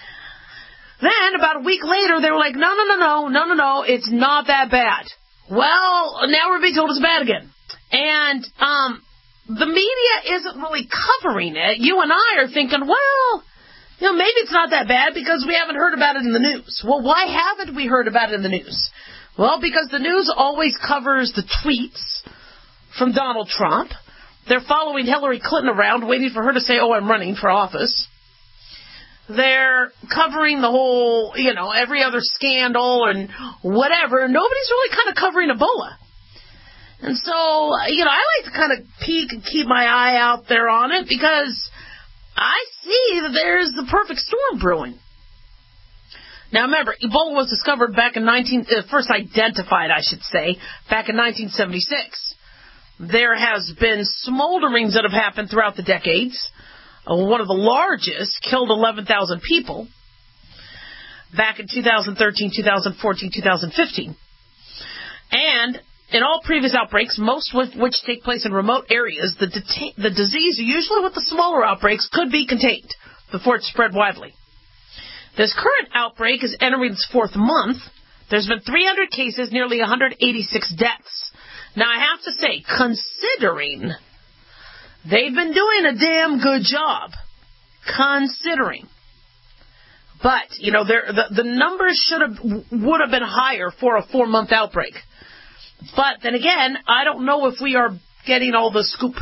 then about a week later, they were like, no, no, no, no, no, no, no, it's not that bad. Well, now we're being told it's bad again. And um, the media isn't really covering it. You and I are thinking, well, you know, maybe it's not that bad because we haven't heard about it in the news. Well, why haven't we heard about it in the news? Well, because the news always covers the tweets from Donald Trump. They're following Hillary Clinton around, waiting for her to say, oh, I'm running for office. They're covering the whole, you know, every other scandal and whatever. Nobody's really kind of covering Ebola. And so, you know, I like to kind of peek and keep my eye out there on it because I see that there's the perfect storm brewing. Now, remember, Ebola was discovered back in nineteen, uh, first identified, I should say, back in nineteen seventy-six. There has been smolderings that have happened throughout the decades. Uh, one of the largest killed eleven thousand people back in two thousand thirteen, two thousand fourteen, two thousand fifteen. And in all previous outbreaks, most of which take place in remote areas, the, deta- the disease, usually with the smaller outbreaks, could be contained before it spread widely. This current outbreak is entering its fourth month. There's been three hundred cases, nearly one hundred eighty-six deaths. Now, I have to say, considering they've been doing a damn good job, considering. But, you know, the, the numbers should have would have been higher for a four-month outbreak. But then again, I don't know if we are getting all the scoop.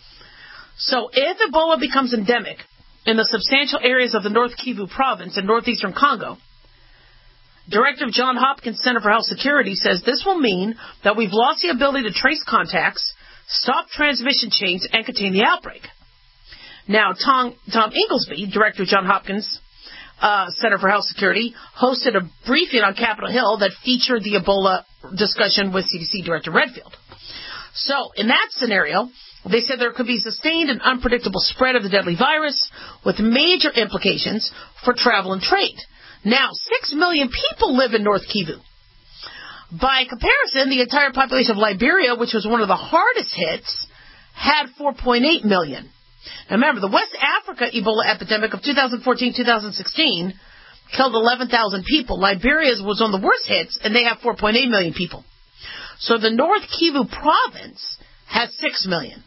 So if Ebola becomes endemic in the substantial areas of the North Kivu province in northeastern Congo, Director of Johns Hopkins Center for Health Security says this will mean that we've lost the ability to trace contacts, stop transmission chains, and contain the outbreak. Now, Tom, Tom Inglesby, Director of Johns Hopkins uh, Center for Health Security, hosted a briefing on Capitol Hill that featured the Ebola discussion with C D C Director Redfield. So, in that scenario, they said there could be sustained and unpredictable spread of the deadly virus with major implications for travel and trade. Now, six million people live in North Kivu. By comparison, the entire population of Liberia, which was one of the hardest hits, had four point eight million. Now, remember, the West Africa Ebola epidemic of two thousand fourteen to two thousand sixteen killed eleven thousand people. Liberia's was one of the worst hits, and they have four point eight million people. So the North Kivu province has six million.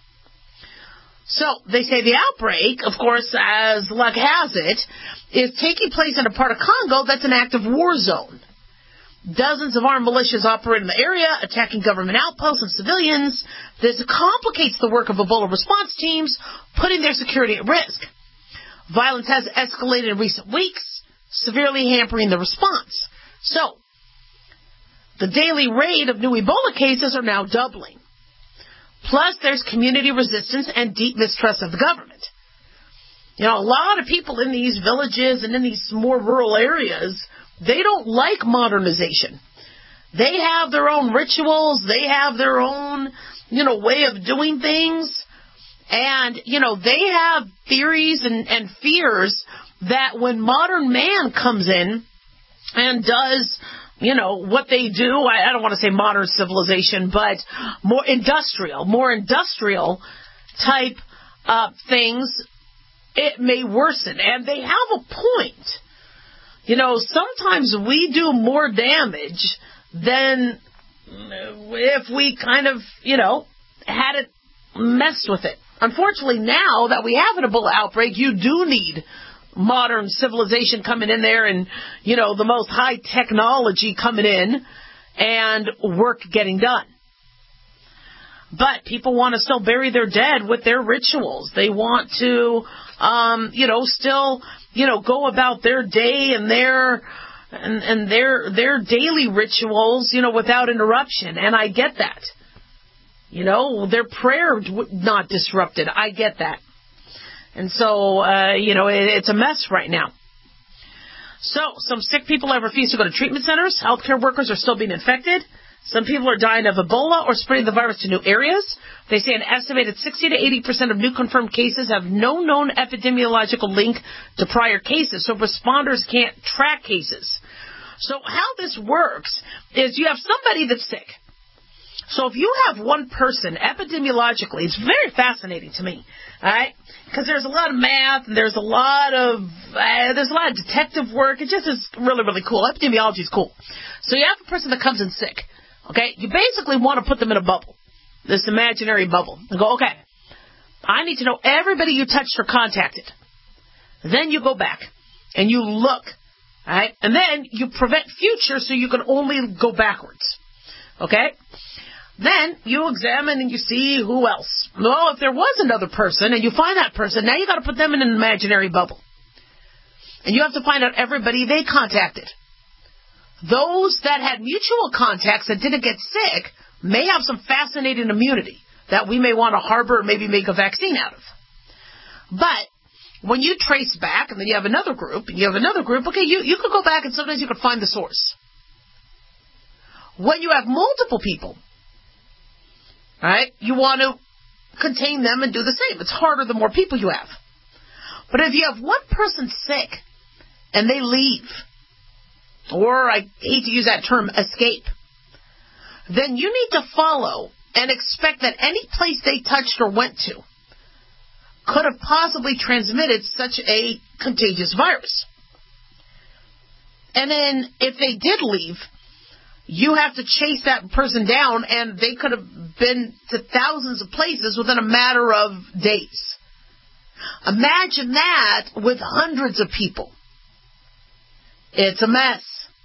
So they say the outbreak, of course, as luck has it, is taking place in a part of Congo that's an active war zone. Dozens of armed militias operate in the area, attacking government outposts and civilians. This complicates the work of Ebola response teams, putting their security at risk. Violence has escalated in recent weeks, severely hampering the response. So, the daily rate of new Ebola cases are now doubling. Plus, there's community resistance and deep mistrust of the government. You know, a lot of people in these villages and in these more rural areas, they don't like modernization. They have their own rituals. They have their own, you know, way of doing things. And, you know, they have theories and, and fears that when modern man comes in and does, you know, what they do, I, I don't want to say modern civilization, but more industrial, more industrial type uh, things, it may worsen. And they have a point. You know, sometimes we do more damage than if we kind of, you know, had it messed with it. Unfortunately, now that we have an Ebola outbreak, you do need modern civilization coming in there and, you know, the most high technology coming in and work getting done. But people want to still bury their dead with their rituals. They want to, um, you know, still, you know, go about their day and their and, and their their daily rituals, you know, without interruption. And I get that. You know, their prayer not disrupted. I get that. And so, uh, you know, it, it's a mess right now. So, some sick people have refused to go to treatment centers. Healthcare workers are still being infected. Some people are dying of Ebola or spreading the virus to new areas. They say an estimated sixty to eighty percent of new confirmed cases have no known epidemiological link to prior cases, so responders can't track cases. So how this works is you have somebody that's sick. So if you have one person, epidemiologically, it's very fascinating to me, all right? Because there's a lot of math, and there's a lot of uh, there's a lot of detective work. It just is really, really cool. Epidemiology is cool. So you have a person that comes in sick, okay? You basically want to put them in a bubble, this imaginary bubble, and go, okay, I need to know everybody you touched or contacted. Then you go back, and you look, all right? And then you prevent future so you can only go backwards, okay? Then you examine and you see who else. Well, if there was another person and you find that person, now you got to put them in an imaginary bubble. And you have to find out everybody they contacted. Those that had mutual contacts that didn't get sick may have some fascinating immunity that we may want to harbor or maybe make a vaccine out of. But when you trace back and then you have another group and you have another group, okay, you, you could go back and sometimes you could find the source. When you have multiple people, right, you want to contain them and do the same. It's harder the more people you have. But if you have one person sick and they leave, or I hate to use that term, escape, then you need to follow and expect that any place they touched or went to could have possibly transmitted such a contagious virus. And then if they did leave, you have to chase that person down, and they could have been to thousands of places within a matter of days. Imagine that with hundreds of people. It's a mess.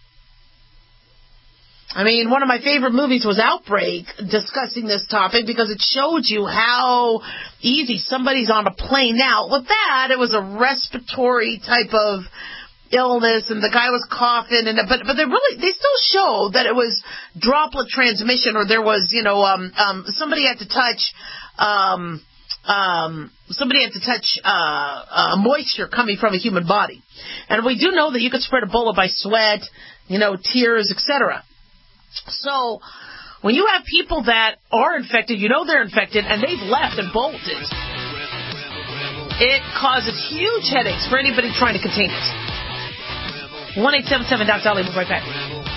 I mean, one of my favorite movies was Outbreak, discussing this topic because it showed you how easy somebody's on a plane. Now, with that, it was a respiratory type of illness, and the guy was coughing, and but but they really they still show that it was droplet transmission, or there was, you know, um um somebody had to touch um um somebody had to touch uh, uh moisture coming from a human body, and we do know that you could spread Ebola by sweat, you know, tears, et cetera. So when you have people that are infected, you know they're infected, and they've left and bolted, it causes huge headaches for anybody trying to contain it. one eight seven seven Doctor Ali, we'll be right back.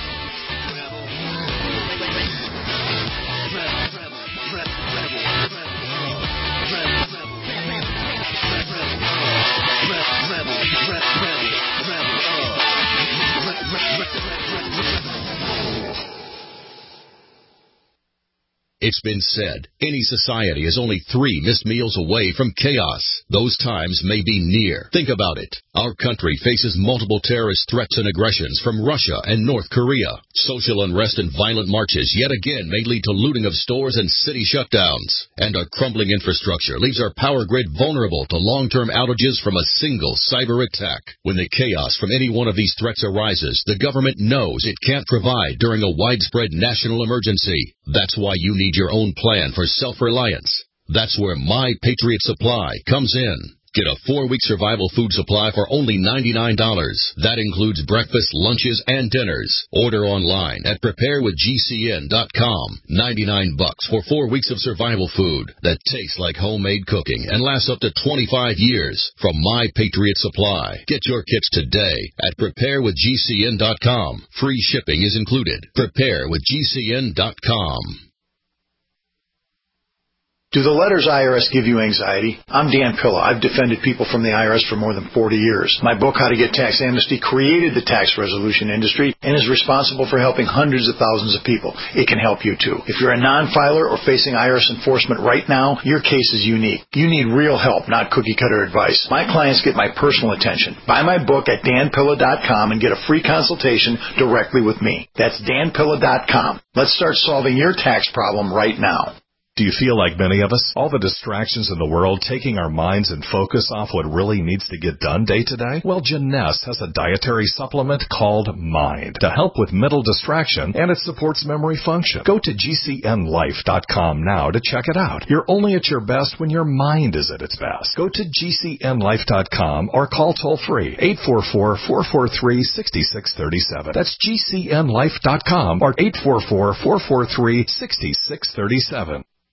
It's been said, any society is only three missed meals away from chaos. Those times may be near. Think about it. Our country faces multiple terrorist threats and aggressions from Russia and North Korea. Social unrest and violent marches yet again may lead to looting of stores and city shutdowns. And a crumbling infrastructure leaves our power grid vulnerable to long-term outages from a single cyber attack. When the chaos from any one of these threats arises, the government knows it can't provide during a widespread national emergency. That's why you need your own plan for self-reliance. That's where My Patriot Supply comes in. Get a four-week survival food supply for only ninety-nine dollars. That includes breakfast, lunches, and dinners. Order online at prepare with G C N dot com. ninety-nine bucks for four weeks of survival food that tastes like homemade cooking and lasts up to twenty-five years from My Patriot Supply. Get your kits today at prepare with G C N dot com. Free shipping is included. prepare with G C N dot com. Do the letters I R S give you anxiety? I'm Dan Pilla. I've defended people from the I R S for more than forty years. My book, How to Get Tax Amnesty, created the tax resolution industry and is responsible for helping hundreds of thousands of people. It can help you too. If you're a non-filer or facing I R S enforcement right now, your case is unique. You need real help, not cookie-cutter advice. My clients get my personal attention. Buy my book at dan pilla dot com and get a free consultation directly with me. That's dan pilla dot com. Let's start solving your tax problem right now. Do you feel like many of us? All the distractions in the world taking our minds and focus off what really needs to get done day to day? Well, Jeunesse has a dietary supplement called Mind to help with mental distraction, and it supports memory function. Go to G C N life dot com now to check it out. You're only at your best when your mind is at its best. Go to G C N life dot com or call toll-free eight four four, four four three, six six three seven. That's G C N life dot com or eight four four, four four three, six six three seven.